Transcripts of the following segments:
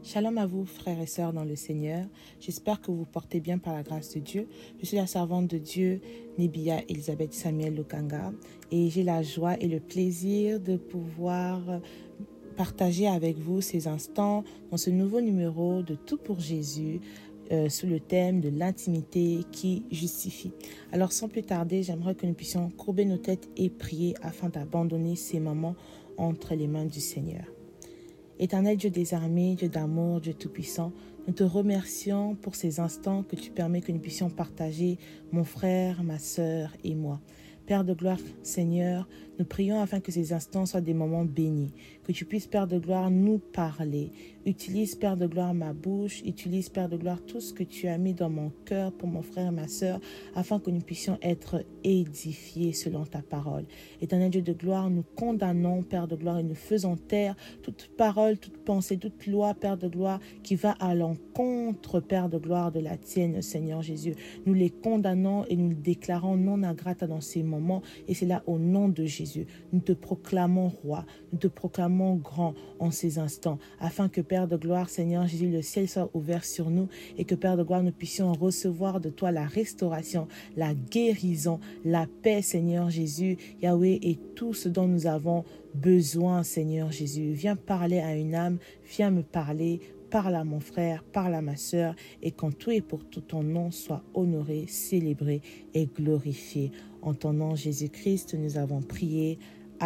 Shalom à vous, frères et sœurs dans le Seigneur. J'espère que vous portez bien par la grâce de Dieu. Je suis la servante de Dieu, Nibia Elisabeth Samuel Lukanga, et j'ai la joie et le plaisir de pouvoir partager avec vous ces instants dans ce nouveau numéro de Tout pour Jésus, sous le thème de l'intimité qui justifie. Alors sans plus tarder, j'aimerais que nous puissions courber nos têtes et prier afin d'abandonner ces moments entre les mains du Seigneur. Éternel Dieu des armées, Dieu d'amour, Dieu tout-puissant, nous te remercions pour ces instants que tu permets que nous puissions partager, mon frère, ma sœur et moi. Père de gloire, Seigneur, nous prions afin que ces instants soient des moments bénis, que tu puisses, Père de gloire, nous parler. Utilise, Père de gloire, ma bouche, utilise, Père de gloire, tout ce que tu as mis dans mon cœur pour mon frère et ma sœur, afin que nous puissions être édifiés selon ta parole. Éternel Dieu de gloire, nous condamnons, Père de gloire, et nous faisons taire toute parole, toute pensée, toute loi, Père de gloire, qui va à l'encontre, Père de gloire, de la tienne, Seigneur Jésus. Nous les condamnons et nous les déclarons non agrata dans ces moments, et c'est là au nom de Jésus. Nous te proclamons roi, nous te proclamons grand en ces instants, afin que, Père de gloire, Seigneur Jésus, le ciel soit ouvert sur nous et que, Père de gloire, nous puissions recevoir de toi la restauration, la guérison, la paix, Seigneur Jésus, Yahweh, et tout ce dont nous avons besoin, Seigneur Jésus. Viens parler à une âme, viens me parler. Parle à mon frère, parle à ma sœur, et qu'en tout et pour tout ton nom soit honoré, célébré et glorifié. En ton nom, Jésus-Christ, nous avons prié.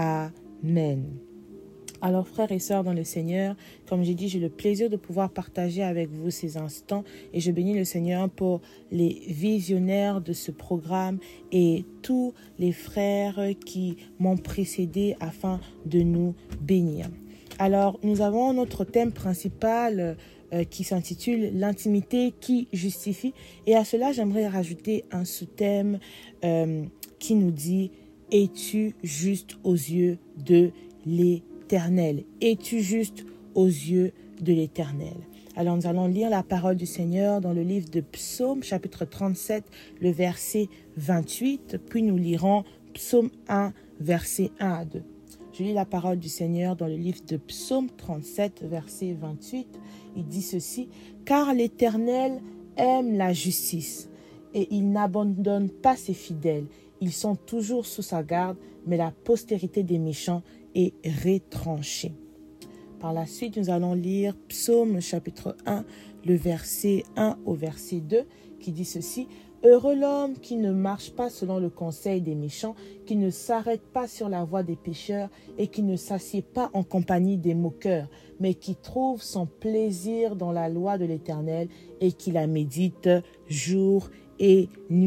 Amen. Alors, frères et sœurs dans le Seigneur, comme j'ai dit, j'ai le plaisir de pouvoir partager avec vous ces instants, et je bénis le Seigneur pour les visionnaires de ce programme et tous les frères qui m'ont précédé afin de nous bénir. Alors, nous avons notre thème principal qui s'intitule « L'intimité qui justifie ». Et à cela, j'aimerais rajouter un sous-thème qui nous dit « Es-tu juste aux yeux de l'Éternel » ? « Es-tu juste aux yeux de l'Éternel » ? Alors, nous allons lire la parole du Seigneur dans le livre de Psaume, chapitre 37, le verset 28. Puis nous lirons Psaume 1, verset 1 à 2. Je lis la parole du Seigneur dans le livre de Psaume 37, verset 28. Il dit ceci: « Car l'Éternel aime la justice et il n'abandonne pas ses fidèles. Ils sont toujours sous sa garde, mais la postérité des méchants est retranchée. » Par la suite, nous allons lire Psaume chapitre 1, le verset 1 au verset 2, qui dit ceci: « Heureux l'homme qui ne marche pas selon le conseil des méchants, qui ne s'arrête pas sur la voie des pécheurs et qui ne s'assied pas en compagnie des moqueurs, mais qui trouve son plaisir dans la loi de l'Éternel et qui la médite jour et nuit. »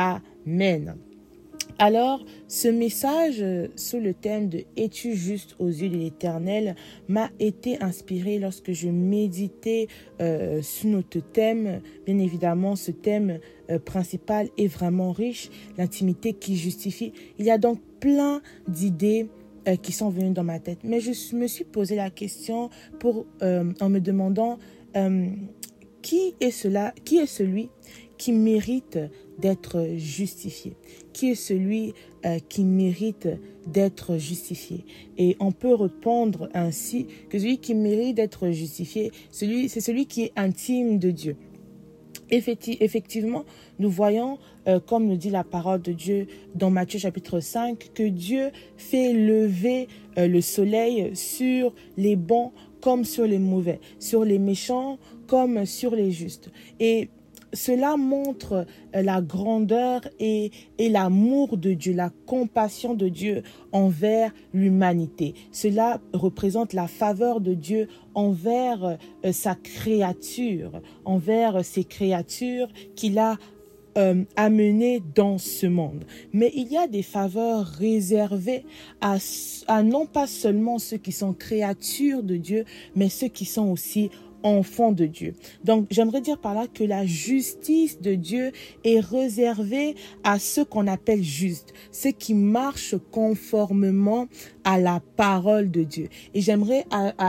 Amen. Alors, ce message sous le thème de « Es-tu juste aux yeux de l'Éternel » m'a été inspiré lorsque je méditais sur notre thème. Bien évidemment, ce thème principal est vraiment riche, l'intimité qui justifie. Il y a donc plein d'idées qui sont venues dans ma tête. Mais je me suis posé la question en me demandant qui est celui qui mérite d'être justifié? Qui est celui qui mérite d'être justifié? Et on peut répondre ainsi que celui qui mérite d'être justifié, c'est celui qui est intime de Dieu. Effectivement, nous voyons, comme nous dit la parole de Dieu dans Matthieu chapitre 5, que Dieu fait lever le soleil sur les bons comme sur les mauvais, sur les méchants comme sur les justes. Et cela montre la grandeur et l'amour de Dieu, la compassion de Dieu envers l'humanité. Cela représente la faveur de Dieu envers sa créature, envers ses créatures qu'il a amenées dans ce monde. Mais il y a des faveurs réservées à non pas seulement ceux qui sont créatures de Dieu, mais ceux qui sont aussi enfants de Dieu. Donc, j'aimerais dire par là que la justice de Dieu est réservée à ceux qu'on appelle justes, ceux qui marchent conformément à la parole de Dieu. Et j'aimerais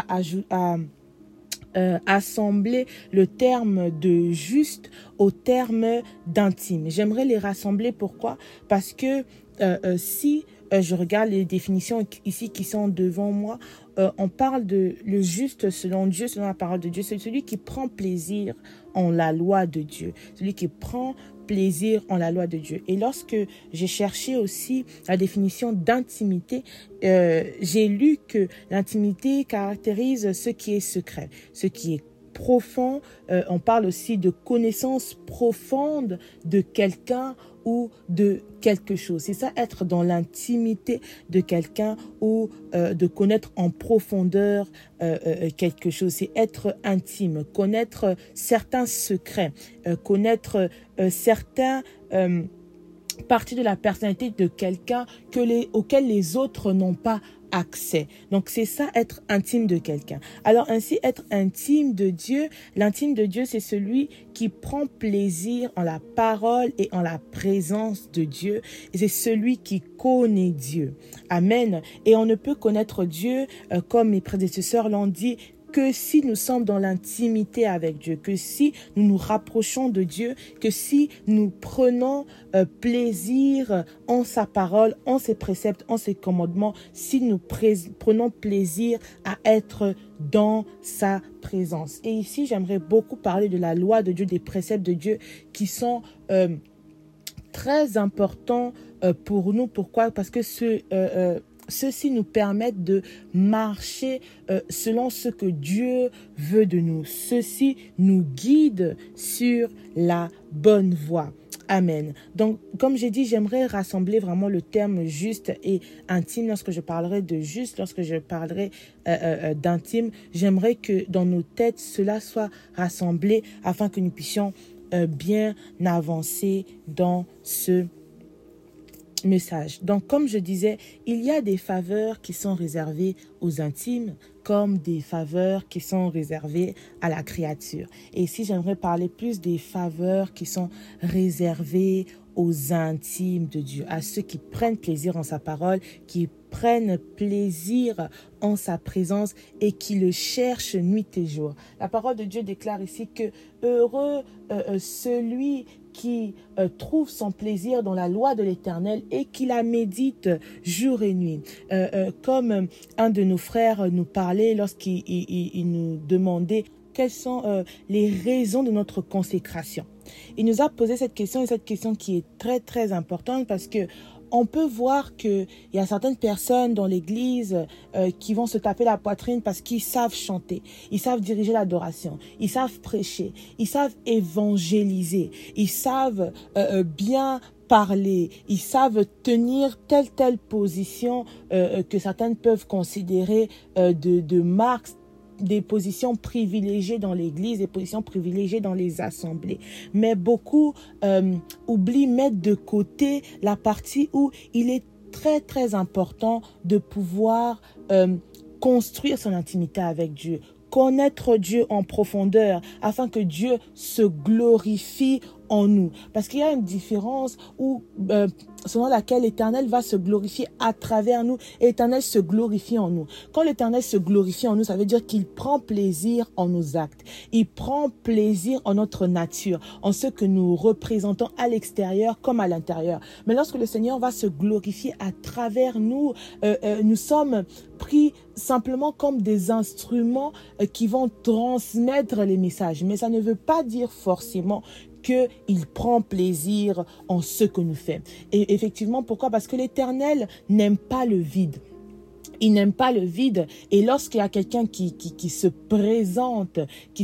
assembler le terme de juste au terme d'intime. J'aimerais les rassembler. Pourquoi? Parce que si je regarde les définitions ici qui sont devant moi, on parle de le juste selon Dieu, selon la parole de Dieu. C'est celui qui prend plaisir en la loi de Dieu. Celui qui prend plaisir en la loi de Dieu. Et lorsque j'ai cherché aussi la définition d'intimité, j'ai lu que l'intimité caractérise ce qui est secret, ce qui est profond. On parle aussi de connaissance profonde de quelqu'un ou de quelque chose. C'est ça, être dans l'intimité de quelqu'un ou de connaître en profondeur quelque chose. C'est être intime, connaître certains secrets, connaître certains parties de la personnalité de quelqu'un auxquels les autres n'ont pas accès. Donc c'est ça, être intime de quelqu'un. Alors ainsi, être intime de Dieu, l'intime de Dieu, c'est celui qui prend plaisir en la parole et en la présence de Dieu. Et c'est celui qui connaît Dieu. Amen. Et on ne peut connaître Dieu, comme mes prédécesseurs l'ont dit, que si nous sommes dans l'intimité avec Dieu, que si nous nous rapprochons de Dieu, que si nous prenons plaisir en sa parole, en ses préceptes, en ses commandements, si nous prenons plaisir à être dans sa présence. Et ici, j'aimerais beaucoup parler de la loi de Dieu, des préceptes de Dieu qui sont très importants pour nous. Pourquoi? Parce que ceux-ci nous permettent de marcher selon ce que Dieu veut de nous. Ceux-ci nous guident sur la bonne voie. Amen. Donc, comme j'ai dit, j'aimerais rassembler vraiment le terme juste et intime. Lorsque je parlerai de juste, lorsque je parlerai d'intime, j'aimerais que dans nos têtes, cela soit rassemblé afin que nous puissions bien avancer dans ce message. Donc, comme je disais, il y a des faveurs qui sont réservées aux intimes, comme des faveurs qui sont réservées à la créature. Et ici, j'aimerais parler plus des faveurs qui sont réservées aux intimes de Dieu, à ceux qui prennent plaisir en sa parole, qui prennent plaisir en sa présence et qui le cherchent nuit et jour. La parole de Dieu déclare ici que heureux celui qui trouve son plaisir dans la loi de l'Éternel et qui la médite jour et nuit. Comme un de nos frères nous parlait lorsqu'il nous demandait quelles sont les raisons de notre consécration. Il nous a posé cette question, et cette question qui est très très importante parce que on peut voir qu'il y a certaines personnes dans l'église qui vont se taper la poitrine parce qu'ils savent chanter, ils savent diriger l'adoration, ils savent prêcher, ils savent évangéliser, ils savent bien parler, ils savent tenir telle position que certaines peuvent considérer de marques, des positions privilégiées dans l'église, des positions privilégiées dans les assemblées. Mais beaucoup oublient, mettre de côté la partie où il est très très important de pouvoir construire son intimité avec Dieu, connaître Dieu en profondeur afin que Dieu se glorifie en nous. Parce qu'il y a une différence où, selon laquelle l'Éternel va se glorifier à travers nous et l'Éternel se glorifie en nous. Quand l'Éternel se glorifie en nous, ça veut dire qu'il prend plaisir en nos actes. Il prend plaisir en notre nature, en ce que nous représentons à l'extérieur comme à l'intérieur. Mais lorsque le Seigneur va se glorifier à travers nous, nous sommes pris simplement comme des instruments qui vont transmettre les messages. Mais ça ne veut pas dire forcément qu'il prend plaisir en ce que nous faisons. Et effectivement, pourquoi? Parce que l'Éternel n'aime pas le vide. Il n'aime pas le vide. Et lorsqu'il y a quelqu'un qui se présente,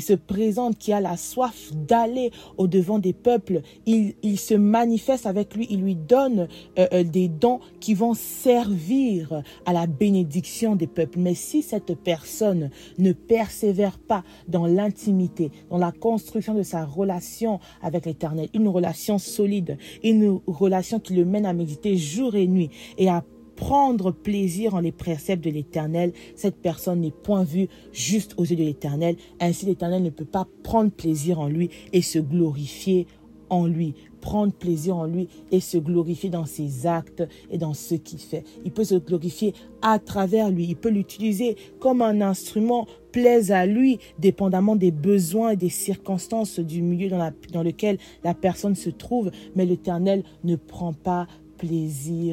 qui a la soif d'aller au-devant des peuples, il se manifeste avec lui, il lui donne des dons qui vont servir à la bénédiction des peuples. Mais si cette personne ne persévère pas dans l'intimité, dans la construction de sa relation avec l'Éternel, une relation solide, une relation qui le mène à méditer jour et nuit et à prendre plaisir en les préceptes de l'Éternel, cette personne n'est point vue juste aux yeux de l'Éternel. Ainsi, l'Éternel ne peut pas prendre plaisir en lui et se glorifier en lui, prendre plaisir en lui et se glorifier dans ses actes et dans ce qu'il fait. Il peut se glorifier à travers lui, il peut l'utiliser comme un instrument plaise à lui, dépendamment des besoins et des circonstances du milieu dans lequel la personne se trouve, mais l'Éternel ne prend pas plaisir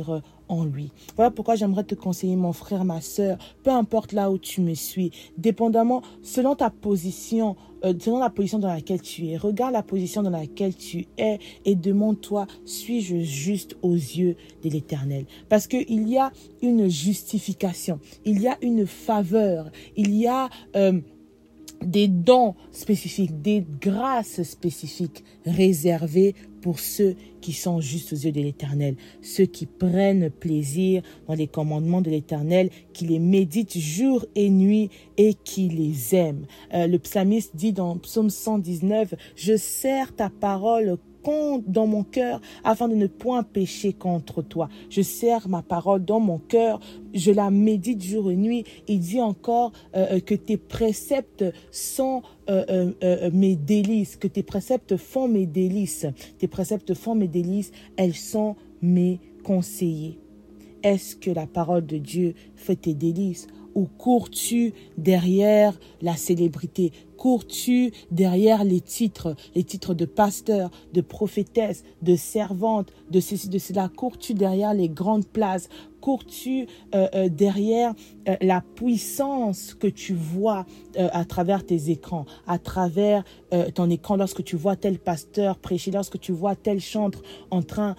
en lui. Voilà pourquoi j'aimerais te conseiller, mon frère, ma sœur, peu importe là où tu me suis, dépendamment, selon ta position, selon la position dans laquelle tu es, regarde la position dans laquelle tu es et demande-toi, suis-je juste aux yeux de l'Éternel? Parce qu'il y a une justification, il y a une faveur, il y a des dons spécifiques, des grâces spécifiques réservées pour ceux qui sont justes aux yeux de l'Éternel, ceux qui prennent plaisir dans les commandements de l'Éternel, qui les méditent jour et nuit et qui les aiment. Le psalmiste dit dans Psaume 119, « Je serre ta parole dans mon cœur afin de ne point pécher contre toi. Je serre ma parole dans mon cœur, je la médite jour et nuit. » Il dit encore que tes préceptes sont mes délices, que tes préceptes font mes délices. Tes préceptes font mes délices, elles sont mes conseillers. Est-ce que la parole de Dieu fait tes délices? Ou cours-tu derrière la célébrité? Cours-tu derrière les titres de pasteur, de prophétesse, de servante, de ceci, de cela? Cours-tu derrière les grandes places? Cours-tu derrière la puissance que tu vois à travers tes écrans, à travers ton écran, lorsque tu vois tel pasteur prêcher, lorsque tu vois tel chantre en train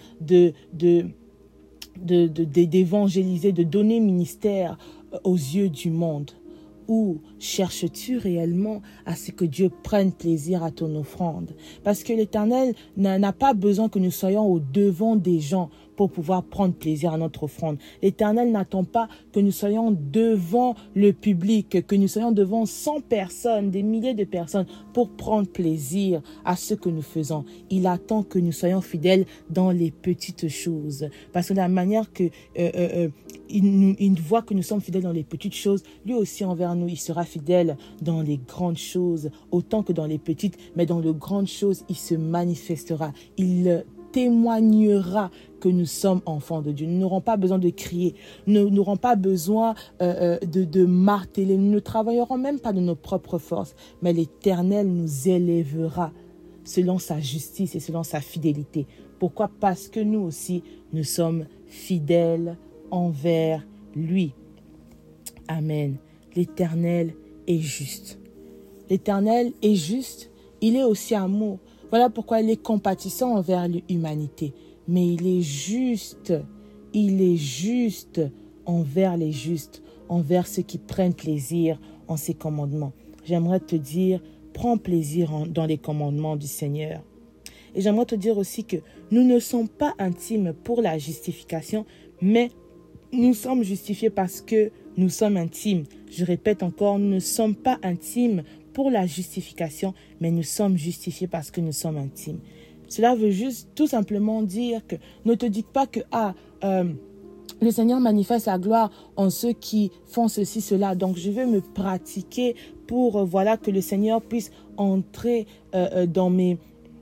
d'évangéliser, de donner ministère aux yeux du monde? Ou cherches-tu réellement à ce que Dieu prenne plaisir à ton offrande? Parce que l'Éternel n'a pas besoin que nous soyons au devant des gens pour pouvoir prendre plaisir à notre offrande. L'Éternel n'attend pas que nous soyons devant le public, que nous soyons devant 100 personnes, des milliers de personnes pour prendre plaisir à ce que nous faisons. Il attend que nous soyons fidèles dans les petites choses. Parce que de la manière que il voit que nous sommes fidèles dans les petites choses, lui aussi envers nous, il sera fidèle dans les grandes choses, autant que dans les petites, mais dans les grandes choses, il se manifestera. Il témoignera que nous sommes enfants de Dieu. Nous n'aurons pas besoin de crier, nous n'aurons pas besoin de marteler, nous ne travaillerons même pas de nos propres forces, mais l'Éternel nous élèvera selon sa justice et selon sa fidélité. Pourquoi? Parce que nous aussi, nous sommes fidèles envers lui. Amen. L'Éternel est juste. L'Éternel est juste, il est aussi amour. Voilà pourquoi il est compatissant envers l'humanité. Mais il est juste envers les justes, envers ceux qui prennent plaisir en ses commandements. J'aimerais te dire, prends plaisir dans les commandements du Seigneur. Et j'aimerais te dire aussi que nous ne sommes pas intimes pour la justification, mais nous sommes justifiés parce que nous sommes intimes. Je répète encore, nous ne sommes pas intimes pour la justification, mais nous sommes justifiés parce que nous sommes intimes. Cela veut juste tout simplement dire que ne te dis pas que le Seigneur manifeste la gloire en ceux qui font ceci, cela. Donc je vais me pratiquer pour que le Seigneur puisse entrer dans mes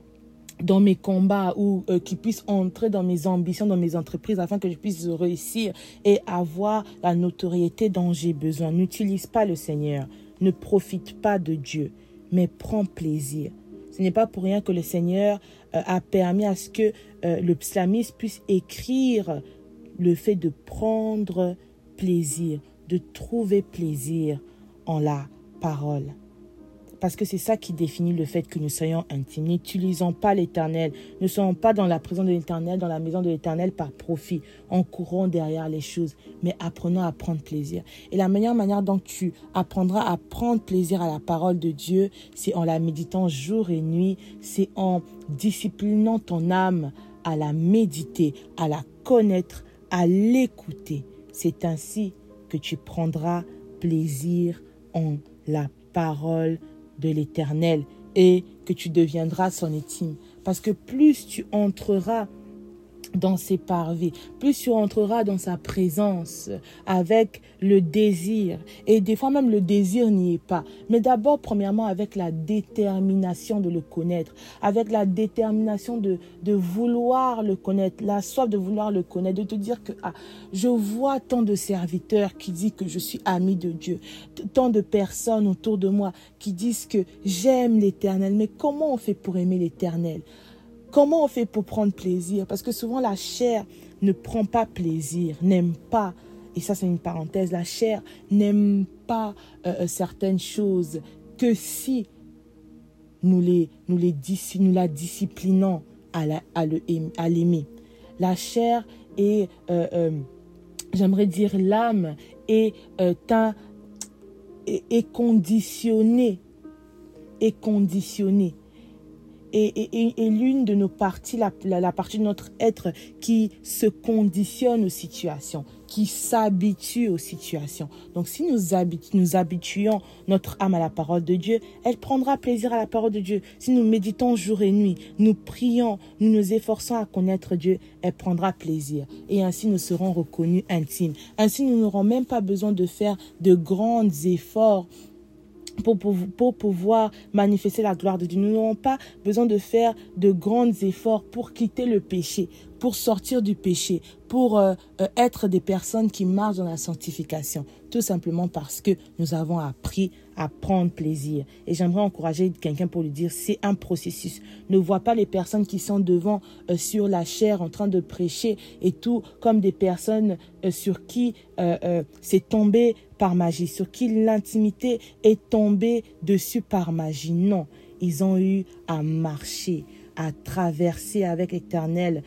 combats ou qui puissent entrer dans mes ambitions, dans mes entreprises, afin que je puisse réussir et avoir la notoriété dont j'ai besoin. N'utilise pas le Seigneur, ne profite pas de Dieu, mais prends plaisir. Ce n'est pas pour rien que le Seigneur a permis à ce que le psalmiste puisse écrire le fait de prendre plaisir, de trouver plaisir en la parole. Parce que c'est ça qui définit le fait que nous soyons intimes. N'utilisons pas l'Éternel. Ne soyons pas dans la prison de l'Éternel, dans la maison de l'Éternel par profit, en courant derrière les choses, mais apprenons à prendre plaisir. Et la meilleure manière dont tu apprendras à prendre plaisir à la parole de Dieu, c'est en la méditant jour et nuit, c'est en disciplinant ton âme à la méditer, à la connaître, à l'écouter. C'est ainsi que tu prendras plaisir en la parole de l'Éternel et que tu deviendras son intime. Parce que plus tu entreras dans ses parvis, plus tu entreras dans sa présence avec le désir, et des fois même le désir n'y est pas, mais d'abord premièrement avec la détermination de le connaître, avec la détermination de vouloir le connaître, la soif de vouloir le connaître, de te dire que je vois tant de serviteurs qui disent que je suis ami de Dieu, tant de personnes autour de moi qui disent que j'aime l'Éternel, mais comment on fait pour aimer l'Éternel? Comment on fait pour prendre plaisir? Parce que souvent la chair ne prend pas plaisir, n'aime pas, et ça c'est une parenthèse, la chair n'aime pas certaines choses que si nous la disciplinons à l'aimer. La chair est, j'aimerais dire l'âme, est conditionnée. Est conditionnée. Et l'une de nos parties, la partie de notre être qui se conditionne aux situations, qui s'habitue aux situations. Donc si nous habituons notre âme à la parole de Dieu, elle prendra plaisir à la parole de Dieu. Si nous méditons jour et nuit, nous prions, nous nous efforçons à connaître Dieu, elle prendra plaisir. Et ainsi nous serons reconnus intimes. Ainsi nous n'aurons même pas besoin de faire de grands efforts pour pouvoir manifester la gloire de Dieu. Nous n'aurons pas besoin de faire de grands efforts pour quitter le péché, pour sortir du péché, pour être des personnes qui marchent dans la sanctification. Tout simplement parce que nous avons appris à prendre plaisir. Et j'aimerais encourager quelqu'un pour lui dire, c'est un processus. Ne vois pas les personnes qui sont devant sur la chair en train de prêcher et tout comme des personnes sur qui c'est tombé par magie, sur qui l'intimité est tombée dessus par magie. Non, ils ont eu à marcher, à traverser avec l'Éternel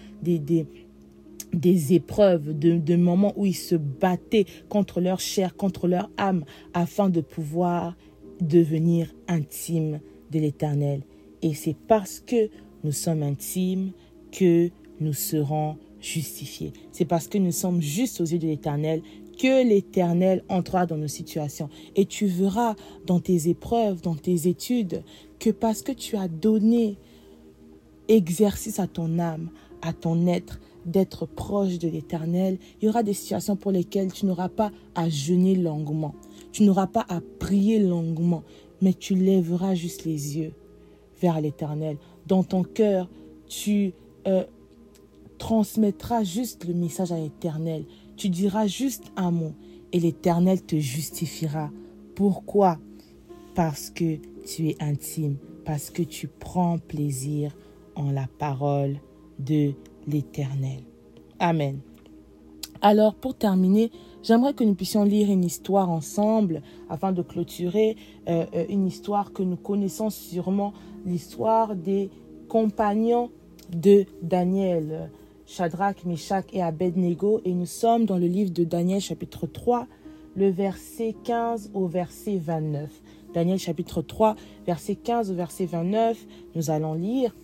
des épreuves, de moments où ils se battaient contre leur chair, contre leur âme, afin de pouvoir devenir intimes de l'Éternel. Et c'est parce que nous sommes intimes que nous serons justifiés. C'est parce que nous sommes justes aux yeux de l'Éternel que l'Éternel entrera dans nos situations. Et tu verras dans tes épreuves, dans tes études, que parce que tu as donné exercice à ton âme, à ton être, d'être proche de l'Éternel, il y aura des situations pour lesquelles tu n'auras pas à jeûner longuement. Tu n'auras pas à prier longuement, mais tu lèveras juste les yeux vers l'Éternel. Dans ton cœur, tu transmettras juste le message à l'Éternel. Tu diras juste un mot et l'Éternel te justifiera. Pourquoi? Parce que tu es intime, parce que tu prends plaisir en la parole de l'Éternel. Amen. Alors, pour terminer, j'aimerais que nous puissions lire une histoire ensemble afin de clôturer une histoire que nous connaissons sûrement, l'histoire des compagnons de Daniel, Shadrach, Meshach et Abednego. Et nous sommes dans le livre de Daniel, chapitre 3, le verset 15 au verset 29. Daniel, chapitre 3, verset 15 au verset 29, nous allons lire.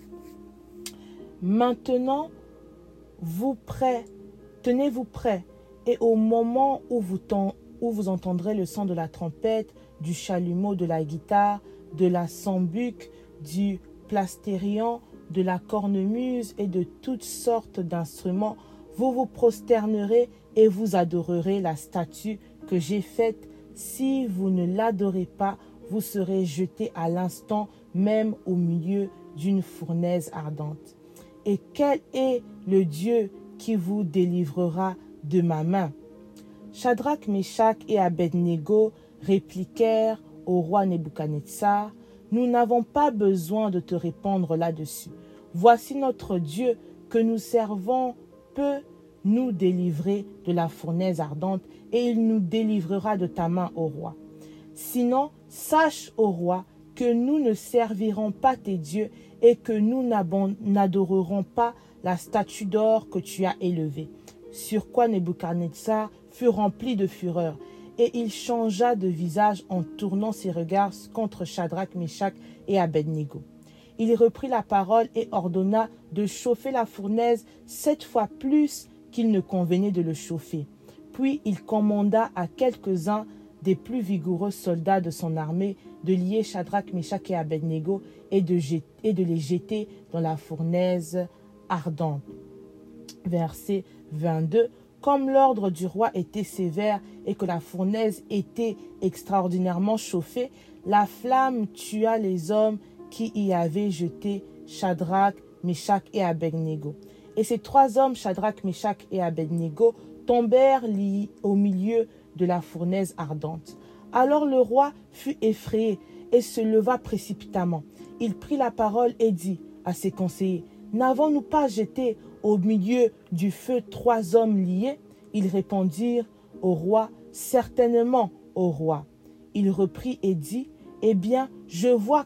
Maintenant, tenez-vous prêts, et au moment où vous entendrez le son de la trompette, du chalumeau, de la guitare, de la sambuc, du plastérion, de la cornemuse et de toutes sortes d'instruments, vous vous prosternerez et vous adorerez la statue que j'ai faite. Si vous ne l'adorez pas, vous serez jetés à l'instant même au milieu d'une fournaise ardente. Et quel est le Dieu qui vous délivrera de ma main? Shadrach, Meshach et Abednego répliquèrent au roi Nebuchadnezzar, nous n'avons pas besoin de te répondre là-dessus. Voici notre Dieu que nous servons peut nous délivrer de la fournaise ardente et il nous délivrera de ta main, ô roi. Sinon, sache, ô roi, que nous ne servirons pas tes dieux et que nous n'adorerons pas la statue d'or que tu as élevée. Sur quoi Nebuchadnezzar fut rempli de fureur, et il changea de visage en tournant ses regards contre Shadrach, Meshach et Abednego. Il reprit la parole et ordonna de chauffer la fournaise 7 fois plus qu'il ne convenait de le chauffer. Puis il commanda à quelques-uns des plus vigoureux soldats de son armée de lier Shadrach, Meshach et Abednego et de les jeter dans la fournaise ardente. Verset 22. Comme l'ordre du roi était sévère et que la fournaise était extraordinairement chauffée, la flamme tua les hommes qui y avaient jeté Shadrach, Meshach et Abednego. Et ces 3 hommes, Shadrach, Meshach et Abednego, tombèrent au milieu de la fournaise ardente. Alors le roi fut effrayé et se leva précipitamment. Il prit la parole et dit à ses conseillers, « N'avons-nous pas jeté au milieu du feu 3 hommes liés? Ils répondirent au roi, certainement au roi. Il reprit et dit, eh bien, je vois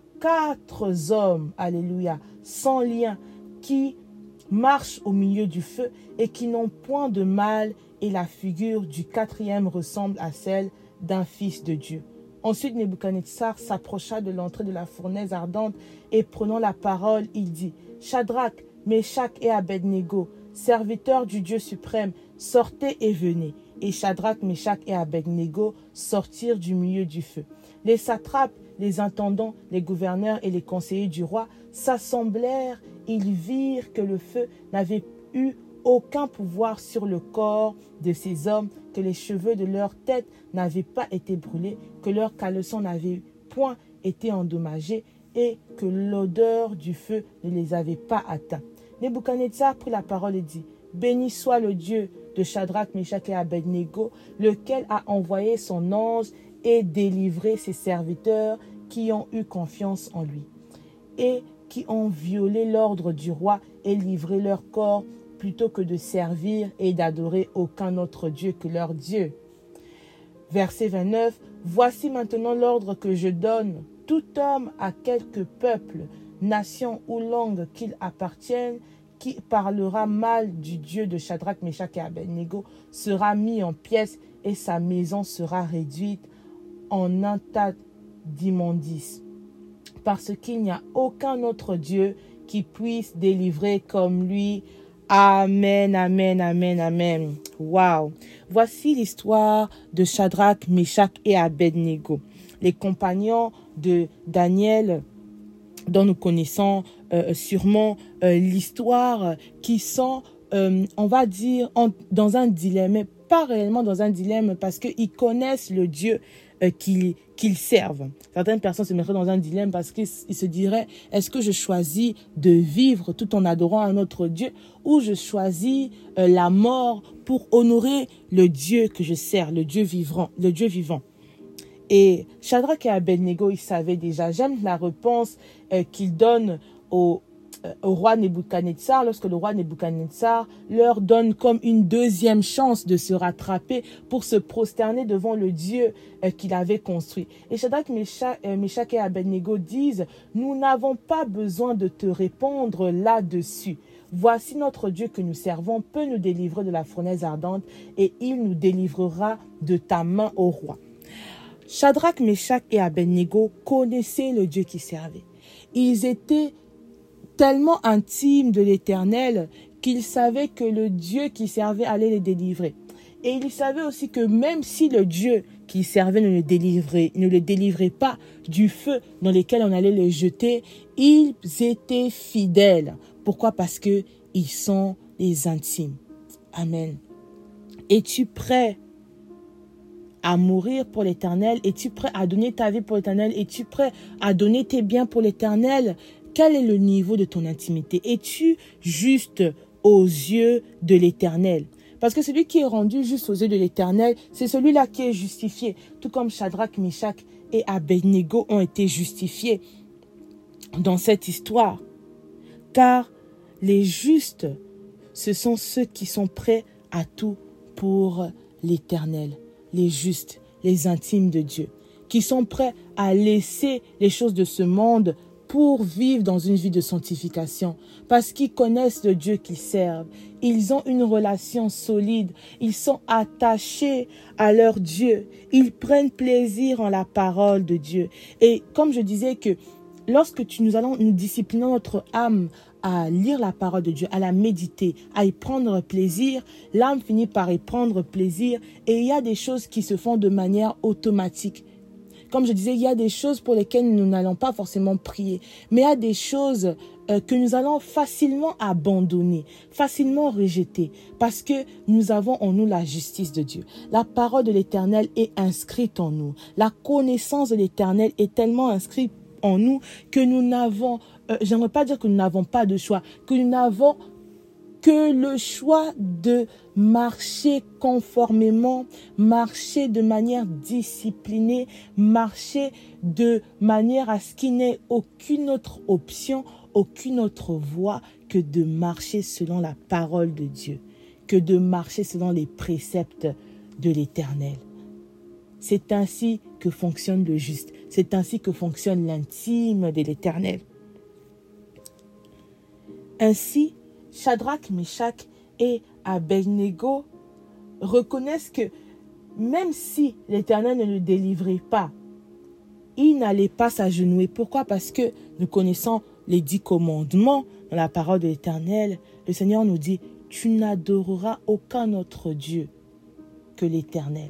4 hommes, alléluia, sans lien, qui marchent au milieu du feu et qui n'ont point de mal, et la figure du 4e ressemble à celle d'un fils de Dieu. Ensuite, Nebuchadnezzar s'approcha de l'entrée de la fournaise ardente et prenant la parole, il dit, Shadrach, Meshach et Abednego, serviteurs du Dieu suprême, sortez et venez. Et Shadrach, Meshach et Abednego sortirent du milieu du feu. Les satrapes, les intendants, les gouverneurs et les conseillers du roi s'assemblèrent. Ils virent que le feu n'avait eu aucun pouvoir sur le corps de ces hommes, que les cheveux de leur tête n'avaient pas été brûlés, que leurs caleçons n'avaient point été endommagés et que l'odeur du feu ne les avait pas atteints. Nebuchadnezzar prit la parole et dit, béni soit le Dieu de Shadrach, Meshach et Abednego, lequel a envoyé son ange et délivré ses serviteurs qui ont eu confiance en lui et qui ont violé l'ordre du roi et livré leur corps plutôt que de servir et d'adorer aucun autre Dieu que leur Dieu. Verset 29, voici maintenant l'ordre que je donne. Tout homme à quelque peuple, nation ou langue qu'il appartienne, qui parlera mal du Dieu de Shadrach, Meshach et Abednego, sera mis en pièces et sa maison sera réduite en un tas d'immondices. Parce qu'il n'y a aucun autre Dieu qui puisse délivrer comme lui. Amen, amen, amen, amen. Wow. Voici l'histoire de Shadrach, Meshach et Abednego, les compagnons de Daniel, dont nous connaissons sûrement l'histoire, qui sont, on va dire, dans un dilemme, mais pas réellement dans un dilemme, parce qu'ils connaissent le Dieu qu'ils servent. Certaines personnes se mettraient dans un dilemme parce qu'ils se diraient, est-ce que je choisis de vivre tout en adorant un autre Dieu, ou je choisis la mort pour honorer le Dieu que je sers, le Dieu vivant, le Dieu vivant. Et Shadrach et Abednego, ils savaient déjà. J'aime la réponse qu'ils donnent au roi Nebuchadnezzar, lorsque le roi Nebuchadnezzar leur donne comme une deuxième chance de se rattraper pour se prosterner devant le Dieu qu'il avait construit. Et Shadrach, Meshach et Abednego disent, nous n'avons pas besoin de te répondre là-dessus. Voici notre Dieu que nous servons peut nous délivrer de la fournaise ardente et il nous délivrera de ta main, ô roi. Shadrach, Meshach et Abednego connaissaient le Dieu qu'ils servaient. Ils étaient tellement intimes de l'Éternel qu'ils savaient que le Dieu qu'ils servaient allait les délivrer. Et ils savaient aussi que même si le Dieu qu'ils servaient ne les délivrait pas du feu dans lequel on allait les jeter, ils étaient fidèles. Pourquoi? Parce qu'ils sont les intimes. Amen. Es-tu prêt à mourir pour l'Éternel? Es-tu prêt à donner ta vie pour l'Éternel? Es-tu prêt à donner tes biens pour l'Éternel? Quel est le niveau de ton intimité? Es-tu juste aux yeux de l'Éternel? Parce que celui qui est rendu juste aux yeux de l'Éternel, c'est celui-là qui est justifié. Tout comme Shadrach, Meshach et Abednego ont été justifiés dans cette histoire. Car les justes, ce sont ceux qui sont prêts à tout pour l'Éternel. Les justes, les intimes de Dieu, qui sont prêts à laisser les choses de ce monde pour vivre dans une vie de sanctification, parce qu'ils connaissent le Dieu qu'ils servent. Ils ont une relation solide, ils sont attachés à leur Dieu, ils prennent plaisir en la parole de Dieu. Et comme je disais que lorsque nous disciplinons notre âme à lire la parole de Dieu, à la méditer, à y prendre plaisir, l'âme finit par y prendre plaisir et il y a des choses qui se font de manière automatique. Comme je disais, il y a des choses pour lesquelles nous n'allons pas forcément prier, mais il y a des choses que nous allons facilement abandonner, facilement rejeter, parce que nous avons en nous la justice de Dieu. La parole de l'Éternel est inscrite en nous. La connaissance de l'Éternel est tellement inscrite en nous que nous n'avons, j'aimerais pas dire que nous n'avons pas de choix, que nous n'avons que le choix de marcher conformément, marcher de manière disciplinée, marcher de manière à ce qu'il n'ait aucune autre option, aucune autre voie que de marcher selon la parole de Dieu, que de marcher selon les préceptes de l'Éternel. C'est ainsi que fonctionne le juste. C'est ainsi que fonctionne l'intime de l'Éternel. Ainsi, Shadrach, Meshach et Abednego reconnaissent que même si l'Éternel ne le délivrait pas, ils n'allaient pas s'agenouiller. Pourquoi? Parce que nous connaissons les 10 commandements dans la parole de l'Éternel. Le Seigneur nous dit, tu n'adoreras aucun autre Dieu que l'Éternel.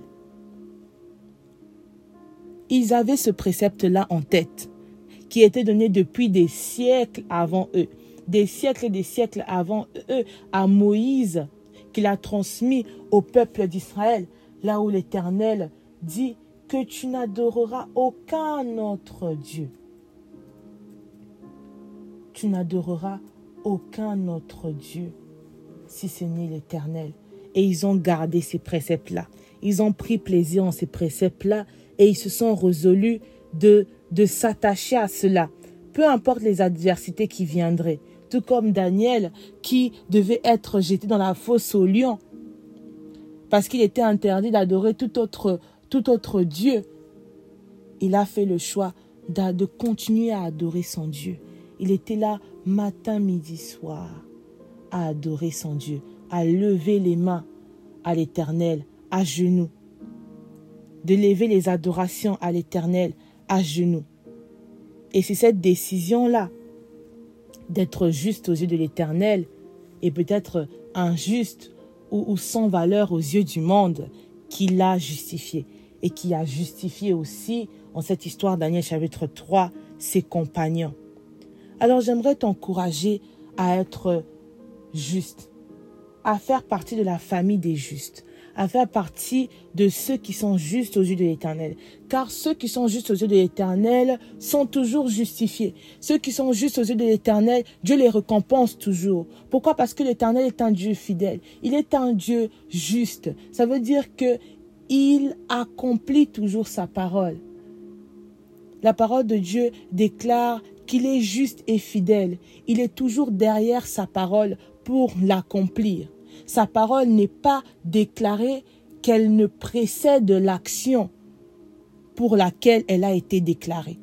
Ils avaient ce précepte-là en tête, qui était donné depuis des siècles avant eux. Des siècles et des siècles avant eux, à Moïse, qu'il a transmis au peuple d'Israël, là où l'Éternel dit que tu n'adoreras aucun autre Dieu. Tu n'adoreras aucun autre Dieu, si ce n'est l'Éternel. Et ils ont gardé ces préceptes-là. Ils ont pris plaisir en ces préceptes-là et ils se sont résolus de s'attacher à cela, peu importe les adversités qui viendraient. Tout comme Daniel qui devait être jeté dans la fosse aux lions parce qu'il était interdit d'adorer tout autre Dieu. Il a fait le choix de continuer à adorer son Dieu. Il était là matin, midi, soir à adorer son Dieu, à lever les mains à l'Éternel à genoux, de lever les adorations à l'Éternel à genoux. Et c'est cette décision-là d'être juste aux yeux de l'Éternel et peut-être injuste ou sans valeur aux yeux du monde qui l'a justifié et qui a justifié aussi en cette histoire Daniel chapitre 3 ses compagnons. Alors j'aimerais t'encourager à être juste, à faire partie de la famille des justes, à faire partie de ceux qui sont justes aux yeux de l'Éternel. Car ceux qui sont justes aux yeux de l'Éternel sont toujours justifiés. Ceux qui sont justes aux yeux de l'Éternel, Dieu les récompense toujours. Pourquoi? Parce que l'Éternel est un Dieu fidèle. Il est un Dieu juste. Ça veut dire que il accomplit toujours sa parole. La parole de Dieu déclare qu'il est juste et fidèle. Il est toujours derrière sa parole pour l'accomplir. Sa parole n'est pas déclarée qu'elle ne précède l'action pour laquelle elle a été déclarée.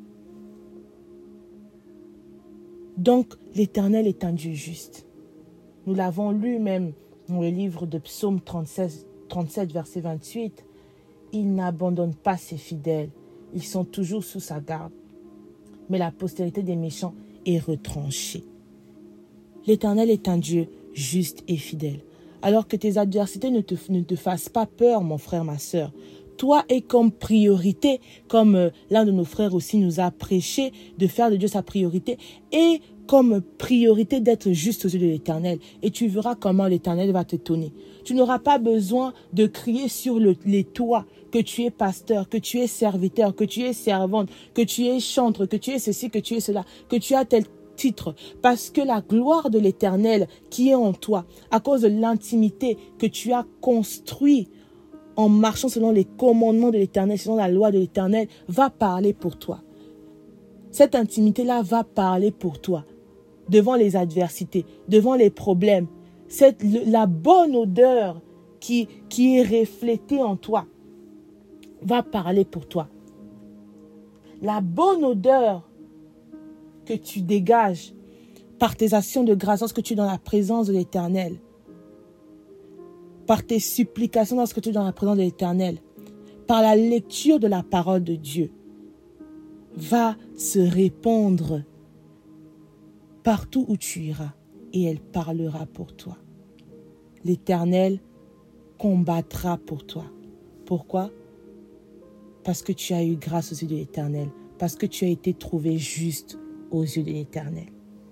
Donc, l'Éternel est un Dieu juste. Nous l'avons lu même dans le livre de Psaume 37, verset 28. Il n'abandonne pas ses fidèles. Ils sont toujours sous sa garde. Mais la postérité des méchants est retranchée. L'Éternel est un Dieu juste et fidèle. Alors que tes adversités ne te fassent pas peur, mon frère, ma sœur. Toi est comme priorité, comme l'un de nos frères aussi nous a prêché, de faire de Dieu sa priorité, et comme priorité d'être juste aux yeux de l'Éternel. Et tu verras comment l'Éternel va te donner. Tu n'auras pas besoin de crier sur les toits que tu es pasteur, que tu es serviteur, que tu es servante, que tu es chantre, que tu es ceci, que tu es cela, que tu as tel titre, parce que la gloire de l'Éternel qui est en toi, à cause de l'intimité que tu as construit en marchant selon les commandements de l'Éternel, selon la loi de l'Éternel, va parler pour toi. Cette intimité-là va parler pour toi, devant les adversités, devant les problèmes. La bonne odeur qui est reflétée en toi va parler pour toi. La bonne odeur que tu dégages par tes actions de grâce lorsque tu es dans la présence de l'Éternel, par tes supplications lorsque tu es dans la présence de l'Éternel, par la lecture de la parole de Dieu, va se répandre partout où tu iras et elle parlera pour toi. L'Éternel combattra pour toi. Pourquoi? Parce que tu as eu grâce aux yeux de l'Éternel, parce que tu as été trouvé juste aux yeux de l'Éternel.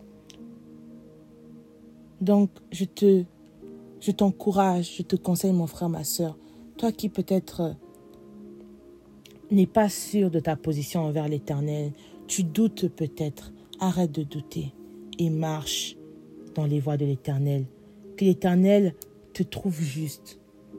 Donc, je t'encourage, je te conseille, mon frère, ma sœur, toi qui peut-être n'es pas sûr de ta position envers l'Éternel, tu doutes peut-être, arrête de douter et marche dans les voies de l'Éternel, que l'Éternel te trouve juste.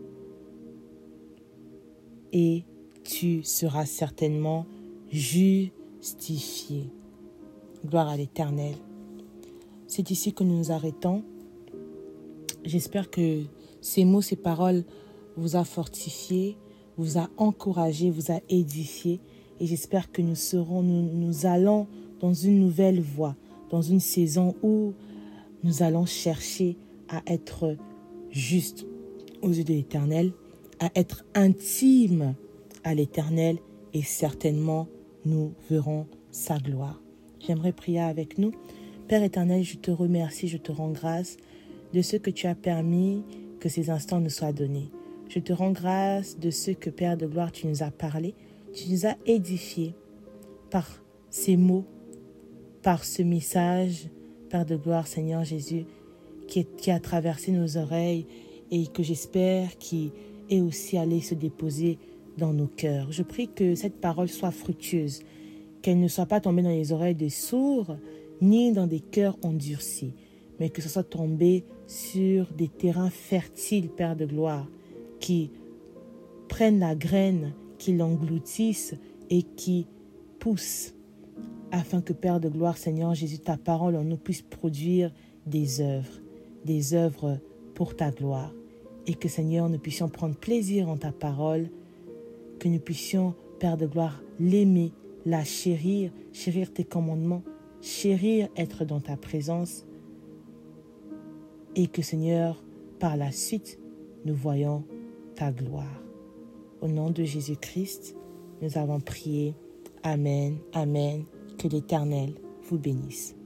Et tu seras certainement justifié. Gloire à l'Éternel. C'est ici que nous nous arrêtons. J'espère que ces mots, ces paroles vous a fortifié, vous a encouragé, vous a édifié. Et j'espère que nous allons dans une nouvelle voie, dans une saison où nous allons chercher à être justes aux yeux de l'Éternel, à être intimes à l'Éternel et certainement nous verrons sa gloire. J'aimerais prier avec nous. Père éternel, je te remercie, je te rends grâce de ce que tu as permis que ces instants nous soient donnés. Je te rends grâce de ce que, Père de gloire, tu nous as parlé, tu nous as édifiés par ces mots, par ce message, Père de gloire, Seigneur Jésus, qui a traversé nos oreilles et que j'espère qui est aussi allé se déposer dans nos cœurs. Je prie que cette parole soit fructueuse, qu'elle ne soit pas tombée dans les oreilles des sourds, ni dans des cœurs endurcis, mais que ce soit tombé sur des terrains fertiles, Père de gloire, qui prennent la graine, qui l'engloutissent et qui poussent, afin que, Père de gloire, Seigneur Jésus, ta parole en nous puisse produire des œuvres pour ta gloire. Et que, Seigneur, nous puissions prendre plaisir en ta parole, que nous puissions, Père de gloire, l'aimer, la chérir, chérir tes commandements, chérir être dans ta présence. Et que, Seigneur, par la suite, nous voyons ta gloire. Au nom de Jésus-Christ, nous avons prié. Amen, amen. Que l'Éternel vous bénisse.